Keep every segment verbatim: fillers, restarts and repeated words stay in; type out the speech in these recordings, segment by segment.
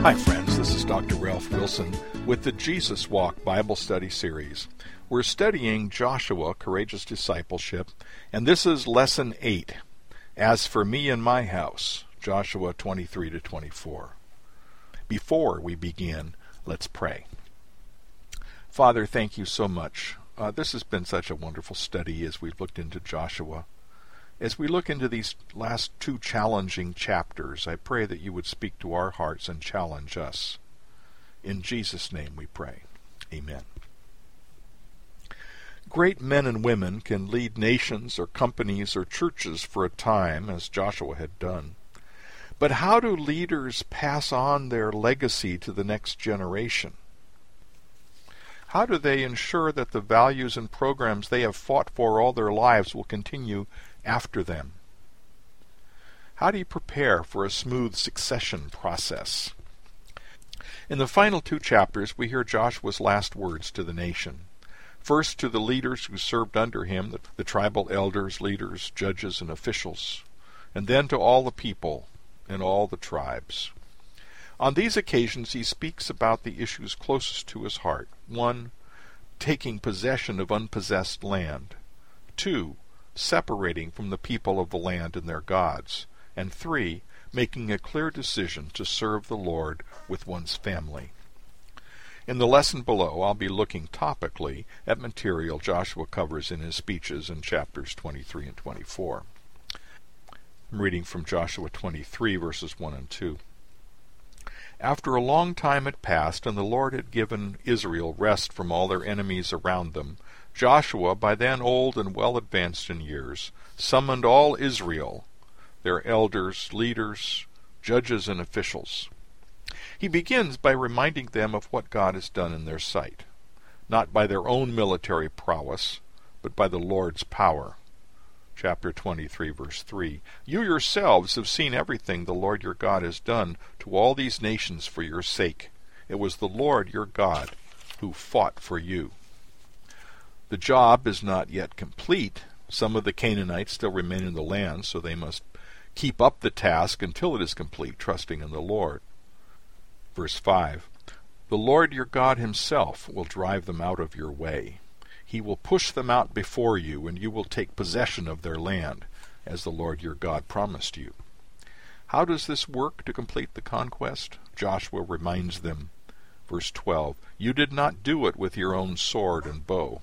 Hi friends, this is Doctor Ralph Wilson with the Jesus Walk Bible Study Series. We're studying Joshua, Courageous Discipleship, and this is Lesson eight, As for Me and My House, Joshua twenty-three to twenty-four. Before we begin, let's pray. Father, thank you so much. Uh, this has been such a wonderful study as we've looked into Joshua. As we look into these last two challenging chapters, I pray that you would speak to our hearts and challenge us. In Jesus' name we pray. Amen. Great men and women can lead nations or companies or churches for a time, as Joshua had done. But how do leaders pass on their legacy to the next generation? How do they ensure that the values and programs they have fought for all their lives will continue after them? How do you prepare for a smooth succession process? In the final two chapters, we hear Joshua's last words to the nation. First to the leaders who served under him, the, the tribal elders, leaders, judges, and officials, and then to all the people and all the tribes. On these occasions, he speaks about the issues closest to his heart. One, taking possession of unpossessed land. Two, separating from the people of the land and their gods. And three, making a clear decision to serve the Lord with one's family. In the lesson below, I'll be looking topically at material Joshua covers in his speeches in chapters twenty-three and twenty-four. I'm reading from Joshua twenty-three, verses one and two. After a long time had passed, and the Lord had given Israel rest from all their enemies around them, Joshua, by then old and well advanced in years, summoned all Israel, their elders, leaders, judges, and officials. He begins by reminding them of what God has done in their sight, not by their own military prowess, but by the Lord's power. Chapter twenty-three, verse three. You yourselves have seen everything the Lord your God has done to all these nations for your sake. It was the Lord your God who fought for you. The job is not yet complete. Some of the Canaanites still remain in the land, so they must keep up the task until it is complete, trusting in the Lord. Verse five. The Lord your God himself will drive them out of your way. He will push them out before you, and you will take possession of their land, as the Lord your God promised you. How does this work to complete the conquest? Joshua reminds them. Verse twelve, you did not do it with your own sword and bow.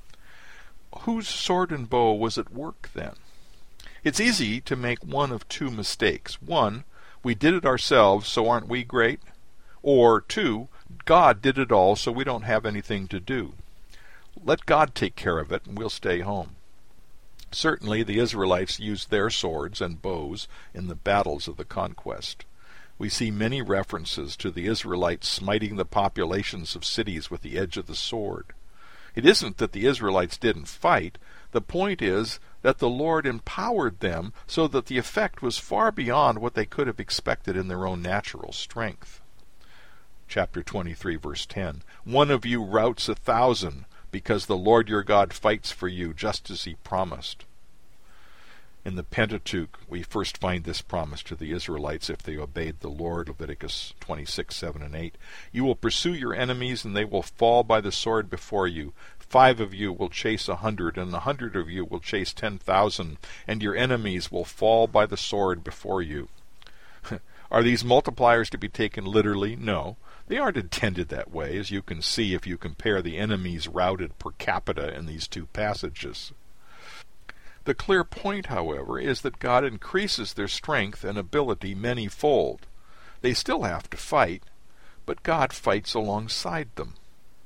Whose sword and bow was at work then? It's easy to make one of two mistakes. One, we did it ourselves, so aren't we great? Or two, God did it all, so we don't have anything to do. Let God take care of it, and we'll stay home. Certainly the Israelites used their swords and bows in the battles of the conquest. We see many references to the Israelites smiting the populations of cities with the edge of the sword. It isn't that the Israelites didn't fight. The point is that the Lord empowered them so that the effect was far beyond what they could have expected in their own natural strength. Chapter twenty-three, verse ten. One of you routs a thousand, because the Lord your God fights for you, just as he promised. In the Pentateuch, we first find this promise to the Israelites if they obeyed the Lord, Leviticus twenty-six, seven and eight. You will pursue your enemies, and they will fall by the sword before you. Five of you will chase a hundred, and a hundred of you will chase ten thousand, and your enemies will fall by the sword before you. Are these multipliers to be taken literally? No. They aren't intended that way, as you can see if you compare the enemies routed per capita in these two passages. The clear point, however, is that God increases their strength and ability many-fold. They still have to fight, but God fights alongside them.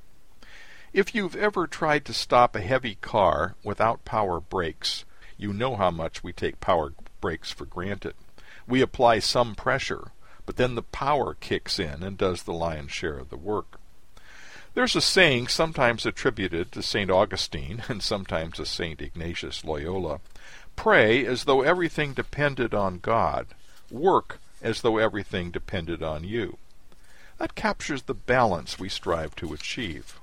If you've ever tried to stop a heavy car without power brakes, you know how much we take power brakes for granted. We apply some pressure, but then the power kicks in and does the lion's share of the work. There's a saying sometimes attributed to Saint Augustine and sometimes to Saint Ignatius Loyola. Pray as though everything depended on God. Work as though everything depended on you. That captures the balance we strive to achieve.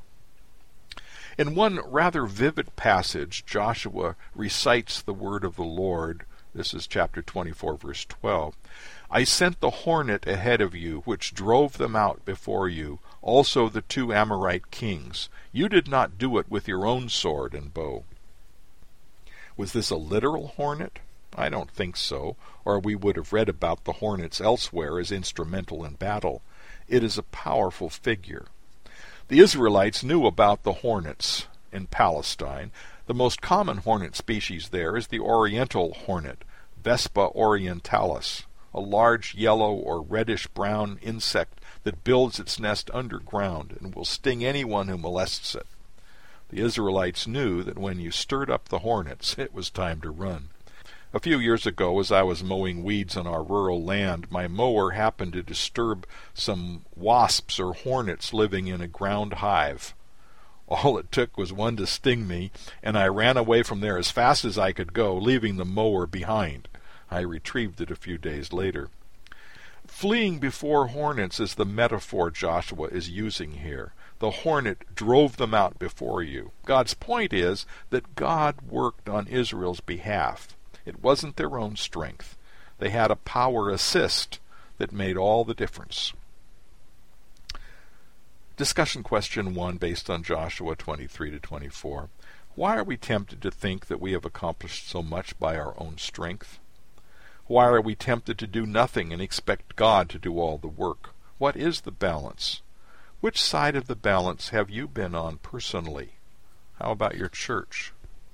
In one rather vivid passage, Joshua recites the word of the Lord This is chapter twenty-four, verse twelve. I sent the hornet ahead of you, which drove them out before you, also the two Amorite kings. You did not do it with your own sword and bow. Was this a literal hornet? I don't think so, or we would have read about the hornets elsewhere as instrumental in battle. It is a powerful figure. The Israelites knew about the hornets in Palestine. The most common hornet species there is the oriental hornet, Vespa orientalis, a large yellow or reddish-brown insect that builds its nest underground and will sting anyone who molests it. The Israelites knew that when you stirred up the hornets, it was time to run. A few years ago, as I was mowing weeds on our rural land, my mower happened to disturb some wasps or hornets living in a ground hive. All it took was one to sting me, and I ran away from there as fast as I could go, leaving the mower behind. I retrieved it a few days later. Fleeing before hornets is the metaphor Joshua is using here. The hornet drove them out before you. God's point is that God worked on Israel's behalf. It wasn't their own strength. They had a power assist that made all the difference. Discussion question one, based on Joshua twenty-three to twenty-four. Why are we tempted to think that we have accomplished so much by our own strength? Why are we tempted to do nothing and expect God to do all the work? What is the balance? Which side of the balance have you been on personally? How about your church?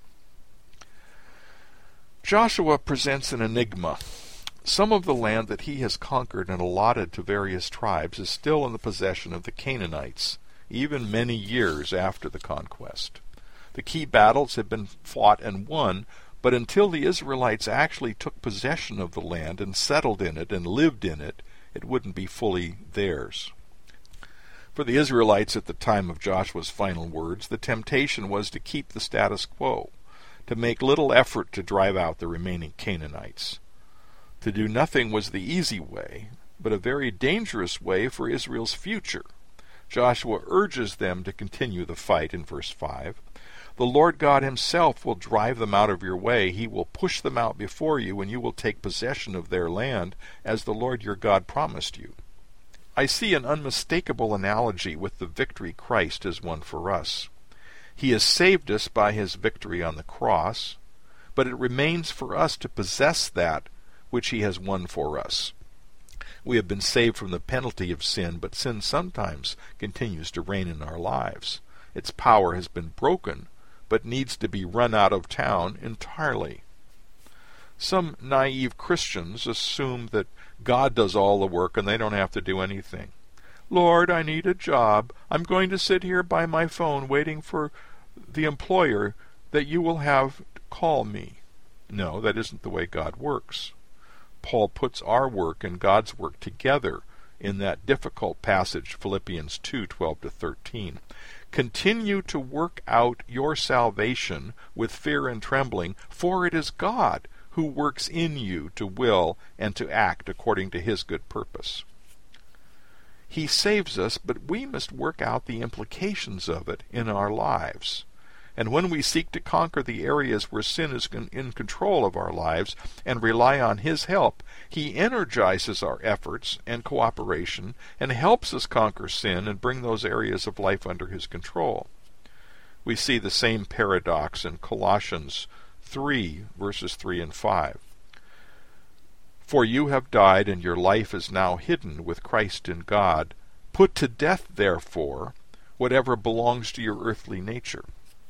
Joshua presents an enigma. Some of the land that he has conquered and allotted to various tribes is still in the possession of the Canaanites, even many years after the conquest. The key battles have been fought and won, but until the Israelites actually took possession of the land and settled in it and lived in it, it wouldn't be fully theirs. For the Israelites at the time of Joshua's final words, the temptation was to keep the status quo, to make little effort to drive out the remaining Canaanites. To do nothing was the easy way, but a very dangerous way for Israel's future. Joshua urges them to continue the fight in verse five. The Lord God himself will drive them out of your way. He will push them out before you, and you will take possession of their land, as the Lord your God promised you. I see an unmistakable analogy with the victory Christ has won for us. He has saved us by his victory on the cross, but it remains for us to possess that which he has won for us. We have been saved from the penalty of sin, but sin sometimes continues to reign in our lives. Its power has been broken, but needs to be run out of town entirely. Some naive Christians assume that God does all the work and they don't have to do anything. Lord, I need a job. I'm going to sit here by my phone waiting for the employer that you will have call me. No, that isn't the way God works. Paul puts our work and God's work together in that difficult passage, Philippians two, twelve to thirteen. Continue to work out your salvation with fear and trembling, for it is God who works in you to will and to act according to his good purpose. He saves us, but we must work out the implications of it in our lives. And when we seek to conquer the areas where sin is in control of our lives and rely on his help, he energizes our efforts and cooperation and helps us conquer sin and bring those areas of life under his control. We see the same paradox in Colossians three, verses three and five. For you have died, and your life is now hidden with Christ in God. Put to death, therefore, whatever belongs to your earthly nature.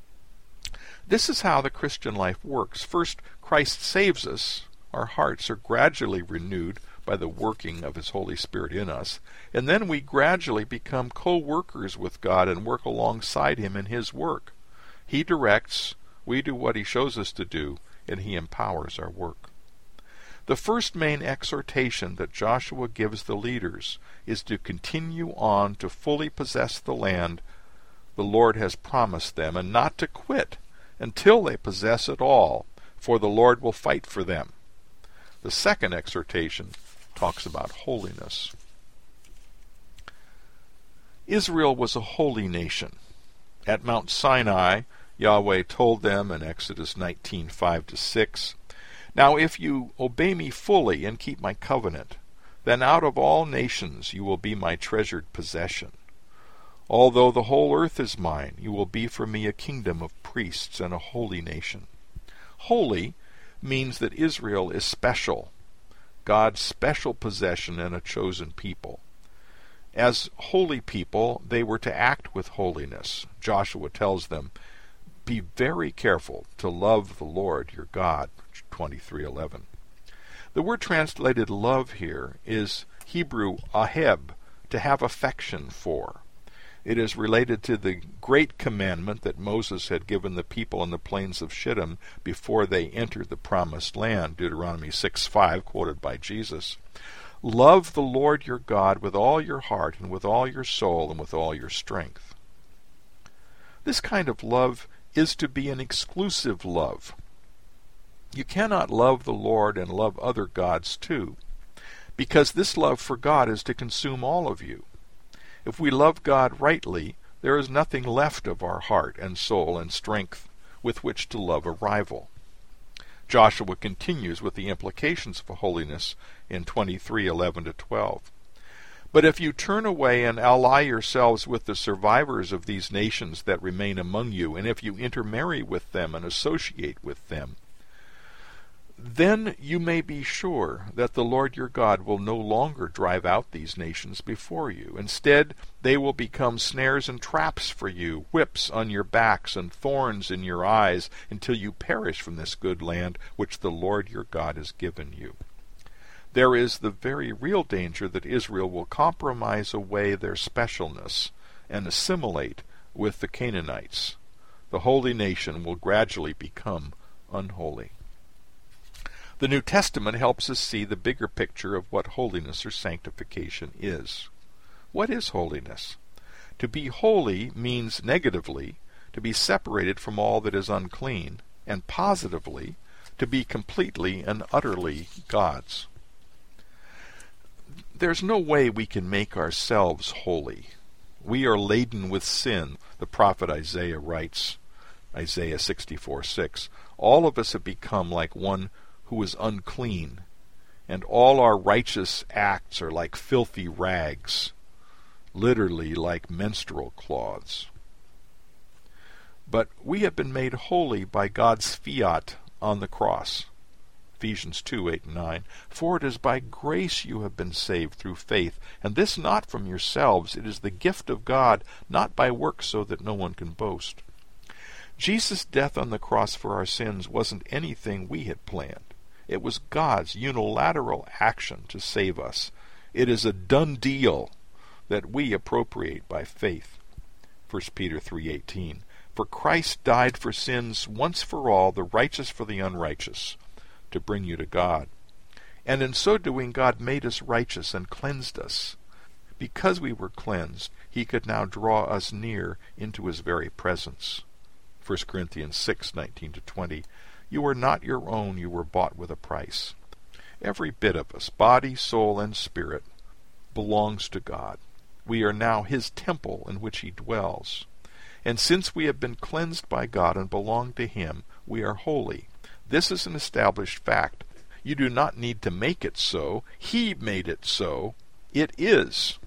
This is how the Christian life works. First, Christ saves us. Our hearts are gradually renewed by the working of his Holy Spirit in us. And then we gradually become co-workers with God and work alongside him in his work. He directs, we do what he shows us to do, and he empowers our work. The first main exhortation that Joshua gives the leaders is to continue on to fully possess the land the Lord has promised them, and not to quit until they possess it all, for the Lord will fight for them. The second exhortation talks about holiness. Israel was a holy nation. At Mount Sinai, Yahweh told them in Exodus nineteen, five to six, Now if you obey me fully and keep my covenant, then out of all nations you will be my treasured possession. Although the whole earth is mine, you will be for me a kingdom of priests and a holy nation. Holy means that Israel is special, God's special possession and a chosen people. As holy people, they were to act with holiness. Joshua tells them, "Be very careful to love the Lord your God," twenty-three eleven. The word translated love here is Hebrew aheb, to have affection for. It is related to the great commandment that Moses had given the people in the plains of Shittim before they entered the promised land, Deuteronomy six five, quoted by Jesus. Love the Lord your God with all your heart and with all your soul and with all your strength. This kind of love is to be an exclusive love. You cannot love the Lord and love other gods too, because this love for God is to consume all of you. If we love God rightly, there is nothing left of our heart and soul and strength with which to love a rival. Joshua continues with the implications of holiness in twenty-three eleven to twelve. But if you turn away and ally yourselves with the survivors of these nations that remain among you, and if you intermarry with them and associate with them, then you may be sure that the Lord your God will no longer drive out these nations before you. Instead, they will become snares and traps for you, whips on your backs and thorns in your eyes, until you perish from this good land which the Lord your God has given you. There is the very real danger that Israel will compromise away their specialness and assimilate with the Canaanites. The holy nation will gradually become unholy. The New Testament helps us see the bigger picture of what holiness or sanctification is. What is holiness? To be holy means negatively to be separated from all that is unclean, and positively to be completely and utterly God's. There's no way we can make ourselves holy. We are laden with sin, the prophet Isaiah writes, Isaiah sixty-four six. All of us have become like one who is unclean, and all our righteous acts are like filthy rags, literally like menstrual cloths. But we have been made holy by God's fiat on the cross, Ephesians two eight and nine. For it is by grace you have been saved through faith, and this not from yourselves, it is the gift of God, not by works, so that no one can boast. Jesus' death on the cross for our sins wasn't anything we had planned. It was God's unilateral action to save us. It is a done deal that we appropriate by faith. First Peter three eighteen. For Christ died for sins once for all, the righteous for the unrighteous, to bring you to God. And in so doing, God made us righteous and cleansed us. Because we were cleansed, he could now draw us near into his very presence. First Corinthians six nineteen to twenty. You are not your own, you were bought with a price. Every bit of us, body, soul, and spirit, belongs to God. We are now his temple in which he dwells. And since we have been cleansed by God and belong to him, we are holy. This is an established fact. You do not need to make it so. He made it so. It is.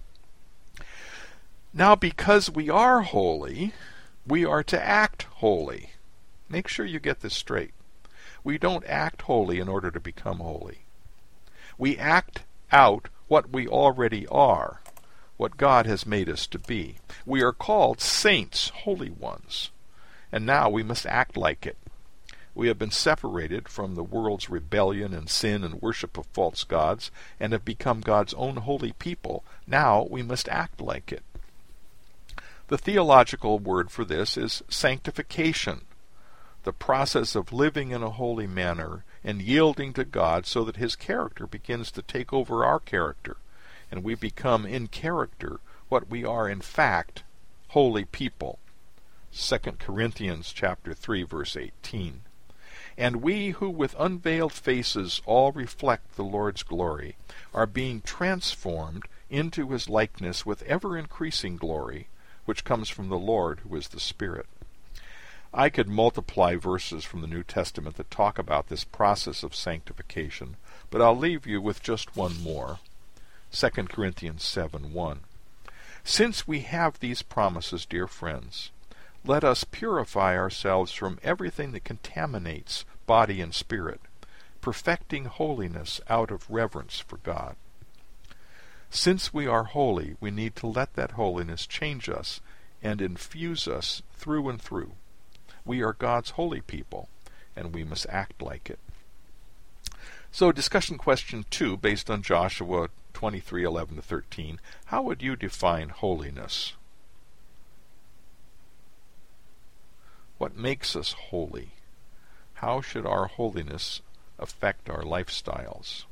Now, because we are holy, we are to act holy. Make sure you get this straight. We don't act holy in order to become holy. We act out what we already are, what God has made us to be. We are called saints, holy ones, and now we must act like it. We have been separated from the world's rebellion and sin and worship of false gods, and have become God's own holy people. Now we must act like it. The theological word for this is sanctification, the process of living in a holy manner and yielding to God so that his character begins to take over our character, and we become in character what we are in fact, holy people. Second Corinthians chapter three verse eighteen. And we who with unveiled faces all reflect the Lord's glory are being transformed into his likeness with ever increasing glory, which comes from the Lord who is the Spirit. I could multiply verses from the New Testament that talk about this process of sanctification, but I'll leave you with just one more. Second Corinthians seven one. Since we have these promises, dear friends, let us purify ourselves from everything that contaminates body and spirit, perfecting holiness out of reverence for God. Since we are holy, we need to let that holiness change us and infuse us through and through. We are God's holy people, and we must act like it. So, discussion question two, based on Joshua twenty-three eleven to thirteen. How would you define holiness? What makes us holy? How should our holiness affect our lifestyles?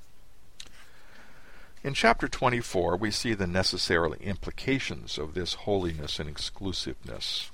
In chapter twenty-four, we see the necessary implications of this holiness and exclusiveness.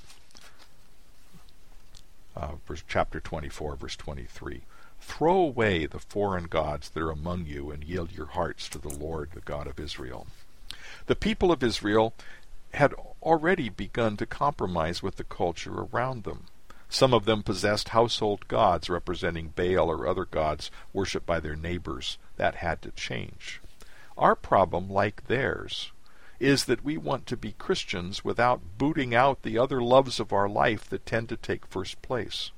Uh, verse, chapter twenty-four, verse twenty-three. Throw away the foreign gods that are among you and yield your hearts to the Lord, the God of Israel. The people of Israel had already begun to compromise with the culture around them. Some of them possessed household gods representing Baal or other gods worshipped by their neighbors. That had to change. Our problem, like theirs, is that we want to be Christians without booting out the other loves of our life that tend to take first place.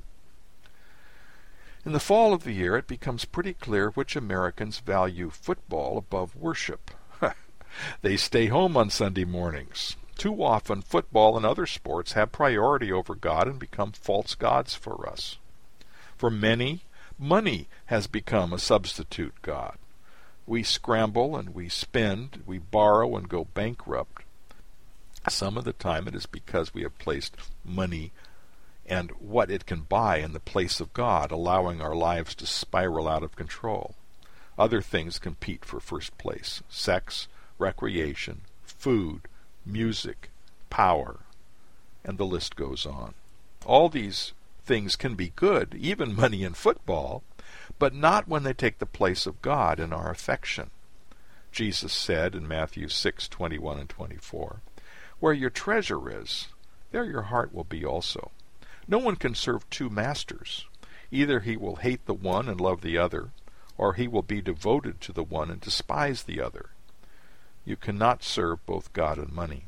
In the fall of the year, it becomes pretty clear which Americans value football above worship. They stay home on Sunday mornings. Too often, football and other sports have priority over God and become false gods for us. For many, money has become a substitute god. We scramble and we spend, we borrow and go bankrupt. Some of the time it is because we have placed money and what it can buy in the place of God, allowing our lives to spiral out of control. Other things compete for first place: sex, recreation, food, music, power, and the list goes on. All these things can be good, even money and football, but not when they take the place of God in our affection. Jesus said in Matthew six twenty-one and twenty-four, "Where your treasure is, there your heart will be also. No one can serve two masters. Either he will hate the one and love the other, or he will be devoted to the one and despise the other. You cannot serve both God and money."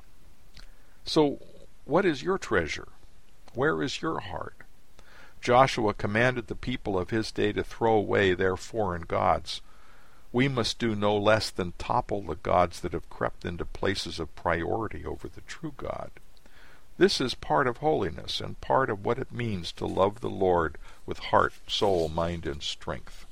So, what is your treasure? Where is your heart? Joshua commanded the people of his day to throw away their foreign gods. We must do no less than topple the gods that have crept into places of priority over the true God. This is part of holiness and part of what it means to love the Lord with heart, soul, mind, and strength.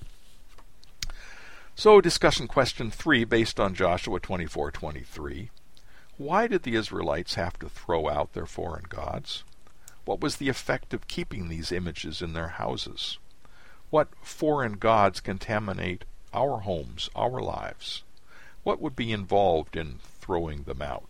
So, discussion question three, based on Joshua twenty-four twenty-three. Why did the Israelites have to throw out their foreign gods? What was the effect of keeping these images in their houses? What foreign gods contaminate our homes, our lives? What would be involved in throwing them out?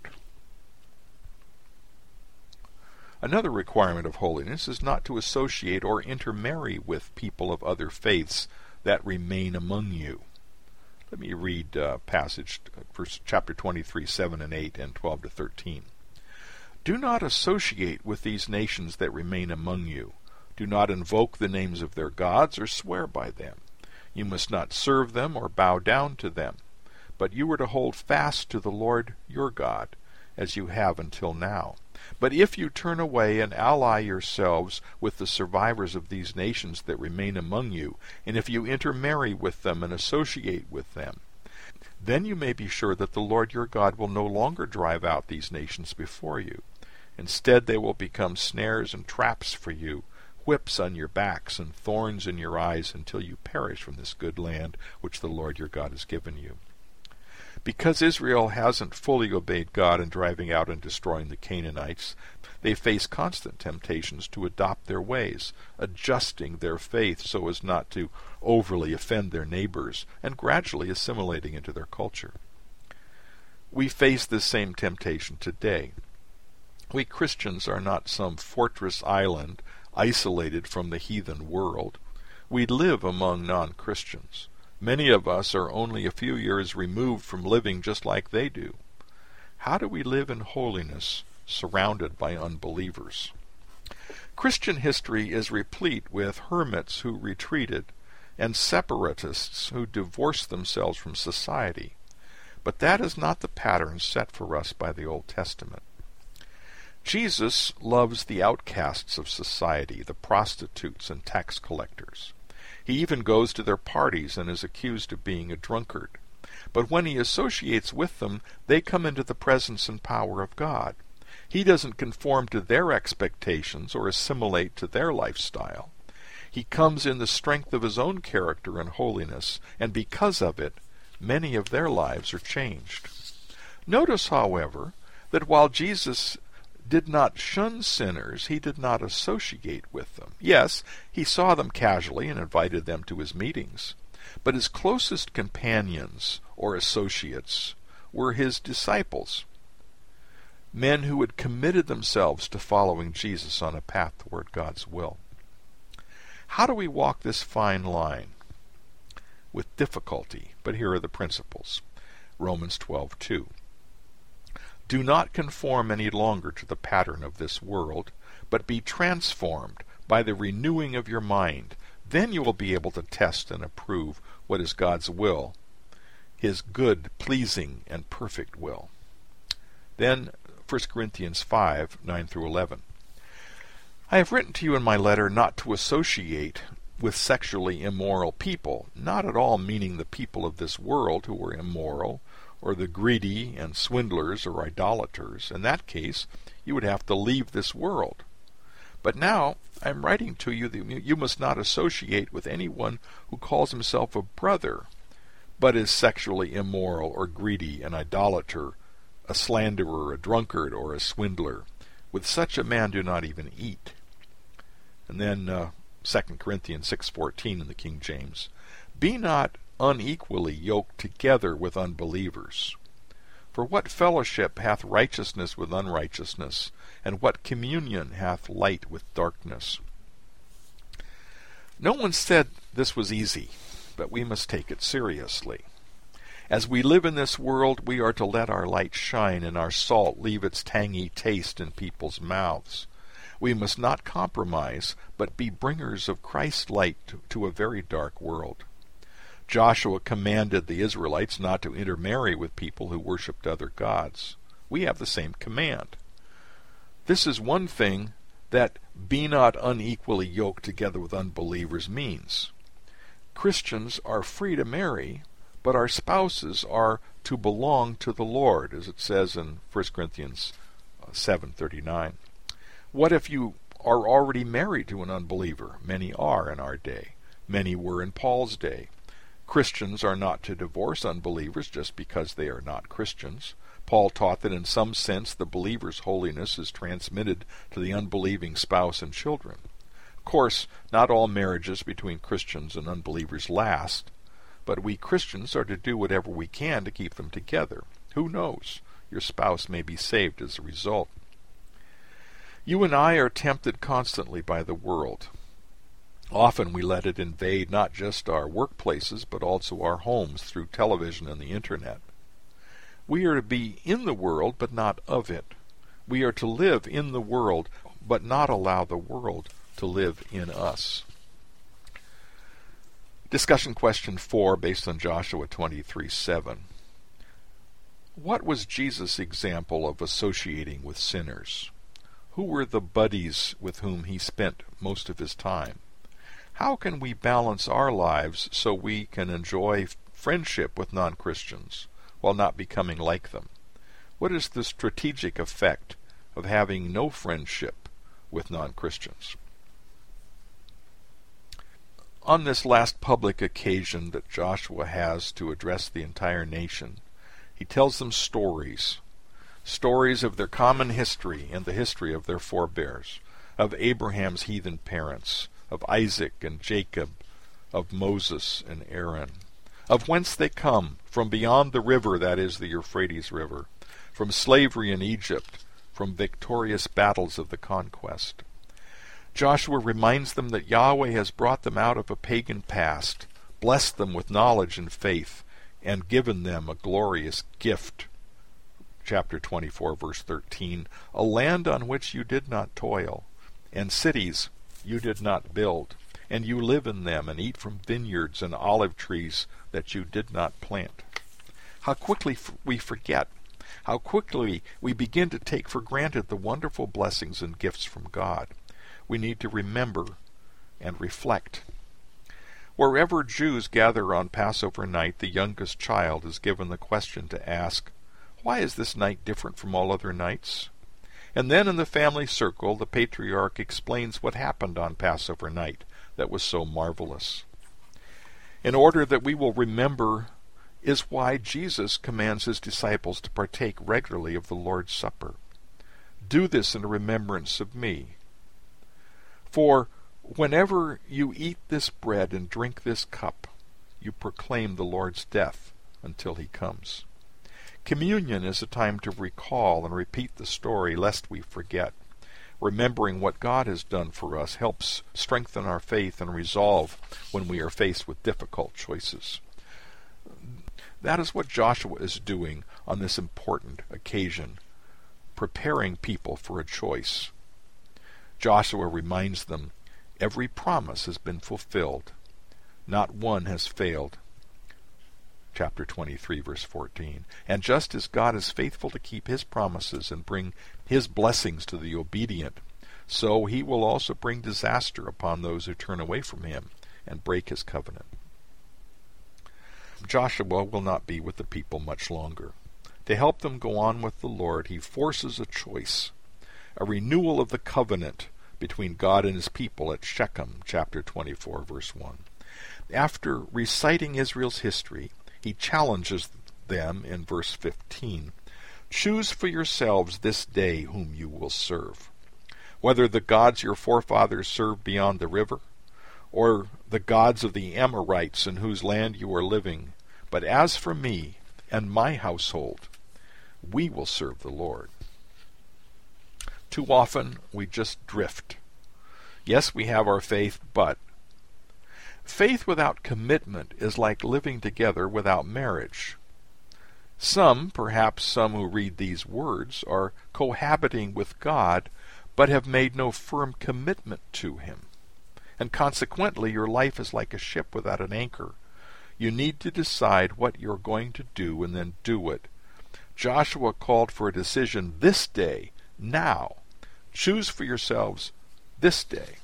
Another requirement of holiness is not to associate or intermarry with people of other faiths that remain among you. Let me read uh, passage, verse, chapter twenty-three, seven and eight, and twelve to thirteen. Do not associate with these nations that remain among you. Do not invoke the names of their gods or swear by them. You must not serve them or bow down to them. But you are to hold fast to the Lord your God, as you have until now. But if you turn away and ally yourselves with the survivors of these nations that remain among you, and if you intermarry with them and associate with them, then you may be sure that the Lord your God will no longer drive out these nations before you. Instead, they will become snares and traps for you, whips on your backs and thorns in your eyes until you perish from this good land which the Lord your God has given you. Because Israel hasn't fully obeyed God in driving out and destroying the Canaanites, they face constant temptations to adopt their ways, adjusting their faith so as not to overly offend their neighbors, and gradually assimilating into their culture. We face this same temptation today. We Christians are not some fortress island isolated from the heathen world. We live among non-Christians. Many of us are only a few years removed from living just like they do. How do we live in holiness surrounded by unbelievers? Christian history is replete with hermits who retreated and separatists who divorced themselves from society. But that is not the pattern set for us by the Old Testament. Jesus loves the outcasts of society, the prostitutes and tax collectors. He even goes to their parties and is accused of being a drunkard. But when he associates with them, they come into the presence and power of God. He doesn't conform to their expectations or assimilate to their lifestyle. He comes in the strength of his own character and holiness, and because of it, many of their lives are changed. Notice, however, that while Jesus did not shun sinners, he did not associate with them. Yes, he saw them casually and invited them to his meetings, but his closest companions or associates were his disciples, men who had committed themselves to following Jesus on a path toward God's will. How do we walk this fine line? With difficulty, but here are the principles. Romans twelve two. Do not conform any longer to the pattern of this world, but be transformed by the renewing of your mind. Then you will be able to test and approve what is God's will, his good, pleasing, and perfect will. Then First Corinthians five nine through eleven. I have written to you in my letter not to associate with sexually immoral people, not at all meaning the people of this world who are immoral, or the greedy and swindlers or idolaters. In that case, you would have to leave this world. But now I am writing to you that you must not associate with anyone who calls himself a brother, but is sexually immoral or greedy, an idolater, a slanderer, a drunkard, or a swindler. With such a man do not even eat. And then uh, Second Corinthians six fourteen in the King James. Be not unequally yoked together with unbelievers. For what fellowship hath righteousness with unrighteousness, and what communion hath light with darkness? No one said this was easy, but we must take it seriously. As we live in this world, we are to let our light shine and our salt leave its tangy taste in people's mouths. We must not compromise, but be bringers of Christ's light to, to a very dark world. Joshua commanded the Israelites not to intermarry with people who worshipped other gods. We have the same command. This is one thing that be not unequally yoked together with unbelievers means. Christians are free to marry, but our spouses are to belong to the Lord, as it says in First Corinthians seven thirty-nine. What if you are already married to an unbeliever? Many are in our day. Many were in Paul's day. Christians are not to divorce unbelievers just because they are not Christians. Paul taught that in some sense the believer's holiness is transmitted to the unbelieving spouse and children. Of course, not all marriages between Christians and unbelievers last, but we Christians are to do whatever we can to keep them together. Who knows? Your spouse may be saved as a result. You and I are tempted constantly by the world. Often we let it invade not just our workplaces, but also our homes through television and the internet. We are to be in the world, but not of it. We are to live in the world, but not allow the world to live in us. Discussion question four, based on Joshua twenty-three seven. What was Jesus' example of associating with sinners? Who were the buddies with whom he spent most of his time? How can we balance our lives so we can enjoy friendship with non-Christians while not becoming like them? What is the strategic effect of having no friendship with non-Christians? On this last public occasion that Joshua has to address the entire nation, he tells them stories, stories of their common history and the history of their forebears, of Abraham's heathen parents, of Isaac and Jacob, of Moses and Aaron, of whence they come, from beyond the river, that is the Euphrates River, from slavery in Egypt, from victorious battles of the conquest. Joshua reminds them that Yahweh has brought them out of a pagan past, blessed them with knowledge and faith, and given them a glorious gift. Chapter twenty-four, verse thirteen, a land on which you did not toil. and cities you did not build, and you live in them and eat from vineyards and olive trees that you did not plant. How quickly we forget, how quickly we begin to take for granted the wonderful blessings and gifts from God. We need to remember and reflect. Wherever Jews gather on Passover night, the youngest child is given the question to ask, "Why is this night different from all other nights?" And then in the family circle, the patriarch explains what happened on Passover night that was so marvelous. In order that we will remember is why Jesus commands his disciples to partake regularly of the Lord's Supper. Do this in remembrance of me. For whenever you eat this bread and drink this cup, you proclaim the Lord's death until he comes. Communion is a time to recall and repeat the story lest we forget. Remembering what God has done for us helps strengthen our faith and resolve when we are faced with difficult choices. That is what Joshua is doing on this important occasion, preparing people for a choice. Joshua reminds them, every promise has been fulfilled. Not one has failed. Chapter twenty-three, verse fourteen. And just as God is faithful to keep his promises and bring his blessings to the obedient, so he will also bring disaster upon those who turn away from him and break his covenant. Joshua will not be with the people much longer. To help them go on with the Lord, he forces a choice, a renewal of the covenant between God and his people at Shechem, chapter twenty-four, verse one. After reciting Israel's history, he challenges them in verse fifteen. Choose for yourselves this day whom you will serve, whether the gods your forefathers served beyond the river, or the gods of the Amorites in whose land you are living. But as for me and my household, we will serve the Lord. Too often we just drift. Yes, we have our faith, but faith without commitment is like living together without marriage. Some, perhaps some who read these words, are cohabiting with God, but have made no firm commitment to him. And consequently, your life is like a ship without an anchor. You need to decide what you're going to do and then do it. Joshua called for a decision this day, now. Choose for yourselves this day.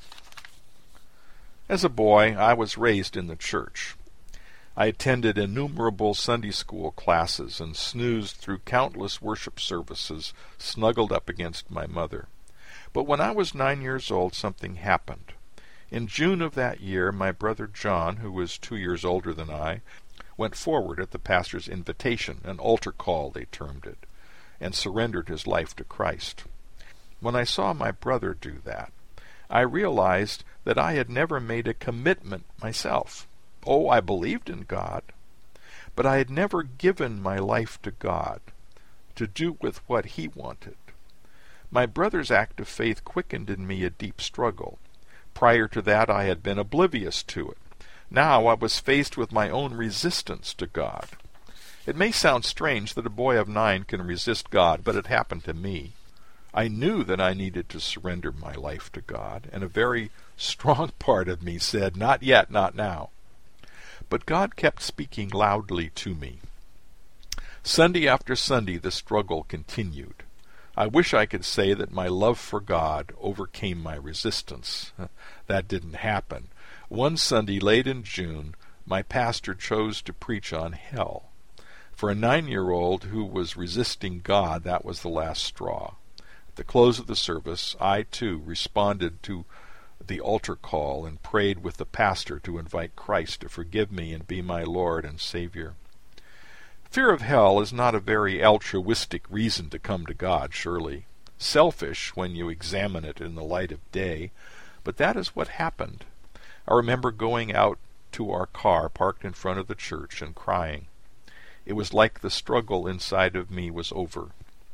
As a boy, I was raised in the church. I attended innumerable Sunday school classes and snoozed through countless worship services, snuggled up against my mother. But when I was nine years old, something happened. In June of that year, my brother John, who was two years older than I, went forward at the pastor's invitation, an altar call they termed it, and surrendered his life to Christ. When I saw my brother do that, I realized that I had never made a commitment myself. Oh, I believed in God, but I had never given my life to God to do with what he wanted. My brother's act of faith quickened in me a deep struggle. Prior to that, I had been oblivious to it. Now I was faced with my own resistance to God. It may sound strange that a boy of nine can resist God, but it happened to me. I knew that I needed to surrender my life to God, and a very strong part of me said, "Not yet, not now." But God kept speaking loudly to me. Sunday after Sunday the struggle continued. I wish I could say that my love for God overcame my resistance. That didn't happen. One Sunday late in June, my pastor chose to preach on hell. For a nine-year-old who was resisting God, that was the last straw. At the close of the service, I too responded to the altar call and prayed with the pastor to invite Christ to forgive me and be my Lord and Savior. Fear of hell is not a very altruistic reason to come to God, surely. Selfish when you examine it in the light of day, but that is what happened. I remember going out to our car parked in front of the church and crying. It was like the struggle inside of me was over.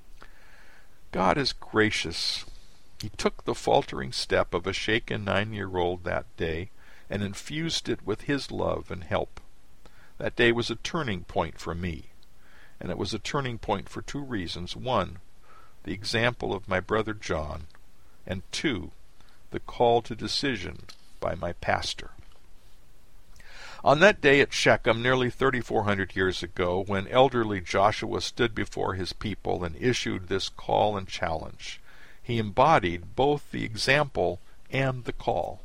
God is gracious. He took the faltering step of a shaken nine-year-old that day and infused it with his love and help. That day was a turning point for me, and it was a turning point for two reasons. One, the example of my brother John, and two, the call to decision by my pastor. On that day at Shechem, nearly thirty-four hundred years ago, when elderly Joshua stood before his people and issued this call and challenge, he embodied both the example and the call.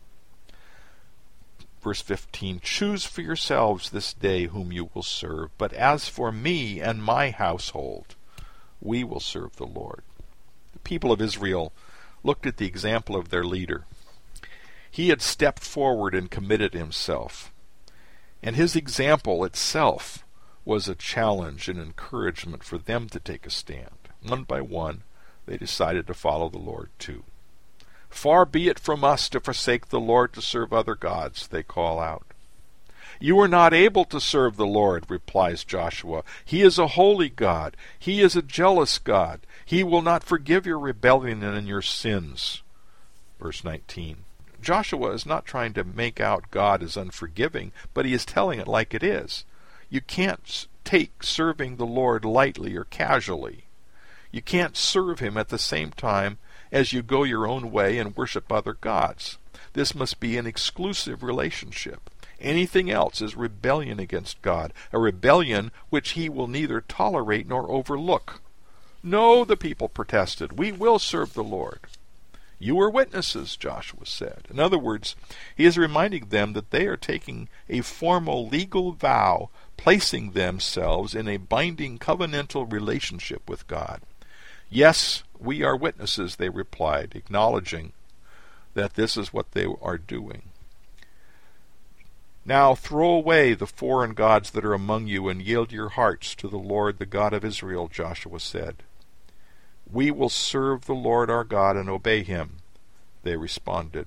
Verse fifteen, "Choose for yourselves this day whom you will serve, but as for me and my household, we will serve the Lord." The people of Israel looked at the example of their leader. He had stepped forward and committed himself, and his example itself was a challenge and encouragement for them to take a stand. One by one, they decided to follow the Lord too. "Far be it from us to forsake the Lord to serve other gods," they call out. "You are not able to serve the Lord," replies Joshua. "He is a holy God. He is a jealous God. He will not forgive your rebellion and your sins." Verse nineteen. Joshua is not trying to make out God as unforgiving, but he is telling it like it is. You can't take serving the Lord lightly or casually. You can't serve him at the same time as you go your own way and worship other gods. This must be an exclusive relationship. Anything else is rebellion against God, a rebellion which he will neither tolerate nor overlook. "No," the people protested, "we will serve the Lord." "You are witnesses," Joshua said. In other words, he is reminding them that they are taking a formal legal vow, placing themselves in a binding covenantal relationship with God. "Yes, we are witnesses," they replied, acknowledging that this is what they are doing. "Now throw away the foreign gods that are among you and yield your hearts to the Lord, the God of Israel," Joshua said. "We will serve the Lord our God and obey him," they responded.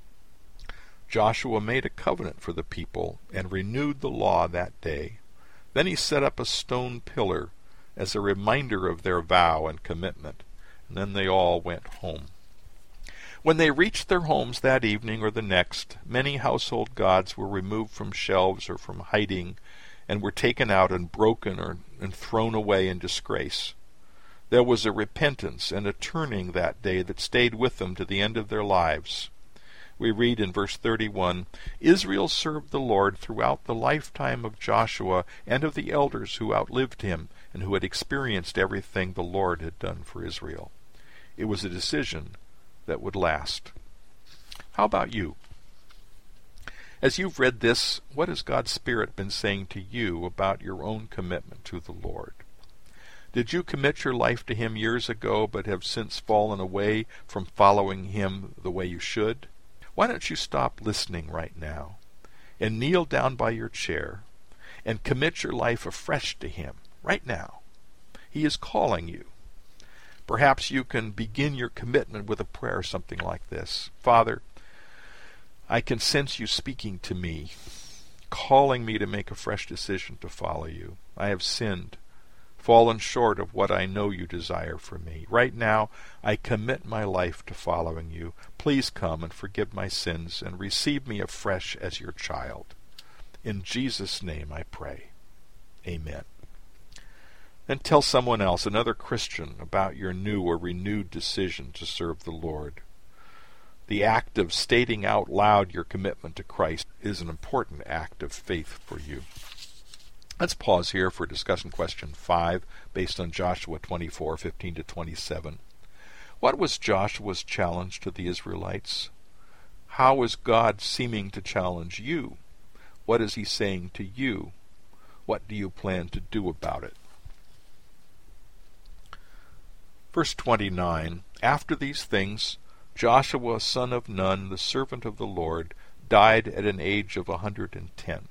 Joshua made a covenant for the people and renewed the law that day. Then he set up a stone pillar as a reminder of their vow and commitment, and then they all went home. When they reached their homes that evening or the next, many household gods were removed from shelves or from hiding, and were taken out and broken or and thrown away in disgrace. There was a repentance and a turning that day that stayed with them to the end of their lives. We read in verse thirty-one, "Israel served the Lord throughout the lifetime of Joshua and of the elders who outlived him and who had experienced everything the Lord had done for Israel." It was a decision that would last. How about you? As you've read this, what has God's Spirit been saying to you about your own commitment to the Lord? Did you commit your life to him years ago but have since fallen away from following him the way you should? Why don't you stop listening right now and kneel down by your chair and commit your life afresh to him right now? He is calling you. Perhaps you can begin your commitment with a prayer something like this. "Father, I can sense you speaking to me, calling me to make a fresh decision to follow you. I have sinned, fallen short of what I know you desire for me. Right now, I commit my life to following you. Please come and forgive my sins and receive me afresh as your child. In Jesus' name I pray. Amen." Then tell someone else, another Christian, about your new or renewed decision to serve the Lord. The act of stating out loud your commitment to Christ is an important act of faith for you. Let's pause here for discussion question five, based on Joshua twenty-four, fifteen to twenty-seven. What was Joshua's challenge to the Israelites? How is God seeming to challenge you? What is he saying to you? What do you plan to do about it? Verse twenty-nine, "After these things, Joshua son of Nun, the servant of the Lord, died at an age of a hundred and ten."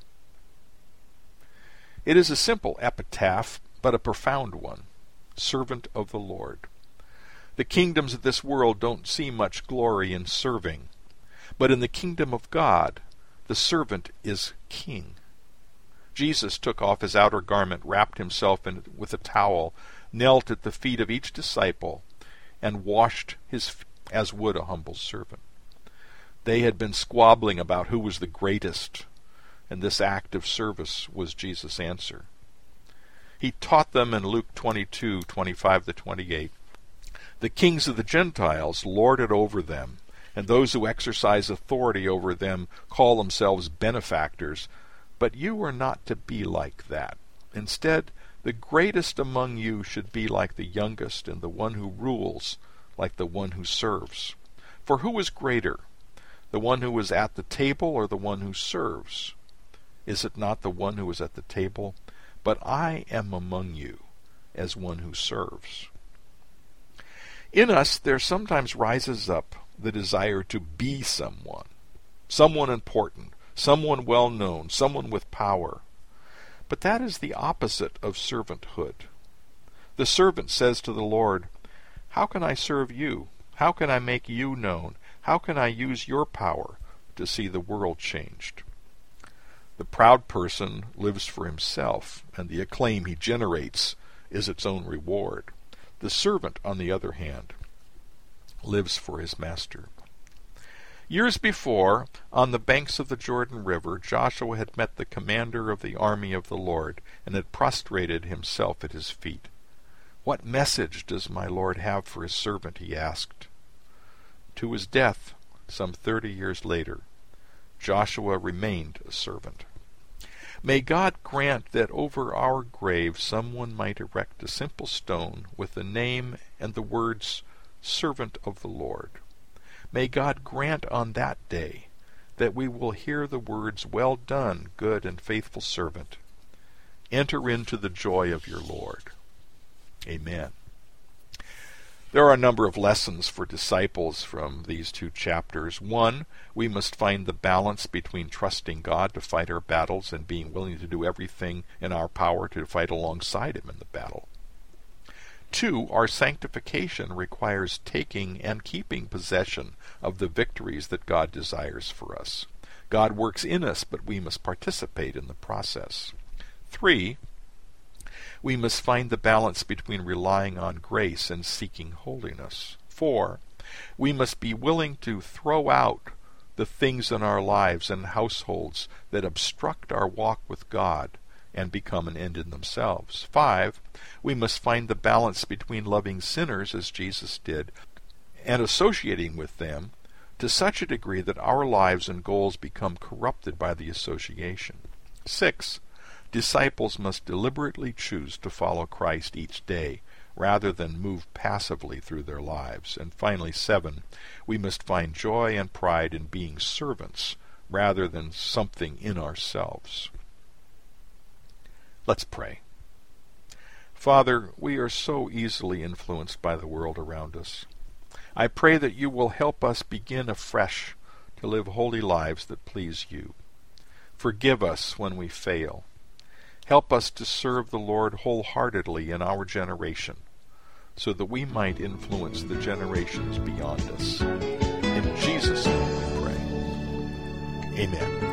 It is a simple epitaph, but a profound one. Servant of the Lord. The kingdoms of this world don't see much glory in serving, but in the kingdom of God, the servant is king. Jesus took off his outer garment, wrapped himself in it with a towel, knelt at the feet of each disciple, and washed his feet as would a humble servant. They had been squabbling about who was the greatest, and this act of service was Jesus' answer. He taught them in Luke twenty-two, twenty-five to twenty-eight, "The kings of the Gentiles lord it over them, and those who exercise authority over them call themselves benefactors. But you are not to be like that. Instead, the greatest among you should be like the youngest, and the one who rules like the one who serves. For who is greater, the one who is at the table or the one who serves? Is it not the one who is at the table? But I am among you as one who serves. In us there sometimes rises up the desire to be someone, someone important, someone well known, someone with power. But that is the opposite of servanthood. The servant says to the Lord, "How can I serve you? How can I make you known? How can I use your power to see the world changed?" The proud person lives for himself, and the acclaim he generates is its own reward. The servant, on the other hand, lives for his master. Years before, on the banks of the Jordan River, Joshua had met the commander of the army of the Lord, and had prostrated himself at his feet. "What message does my Lord have for his servant?" he asked. To his death, some thirty years later, Joshua remained a servant. May God grant that over our grave someone might erect a simple stone with the name and the words, "Servant of the Lord." May God grant on that day that we will hear the words, "Well done, good and faithful servant. Enter into the joy of your Lord." Amen. There are a number of lessons for disciples from these two chapters. One, we must find the balance between trusting God to fight our battles and being willing to do everything in our power to fight alongside Him in the battle. Two, our sanctification requires taking and keeping possession of the victories that God desires for us. God works in us, but we must participate in the process. Three, we must find the balance between relying on grace and seeking holiness. Four, we must be willing to throw out the things in our lives and households that obstruct our walk with God and become an end in themselves. Five, we must find the balance between loving sinners, as Jesus did, and associating with them to such a degree that our lives and goals become corrupted by the association. Six, disciples must deliberately choose to follow Christ each day rather than move passively through their lives. And finally, seven, we must find joy and pride in being servants rather than something in ourselves. Let's pray. Father, we are so easily influenced by the world around us. I pray that you will help us begin afresh to live holy lives that please you. Forgive us when we fail. Help us to serve the Lord wholeheartedly in our generation, so that we might influence the generations beyond us. In Jesus' name we pray. Amen.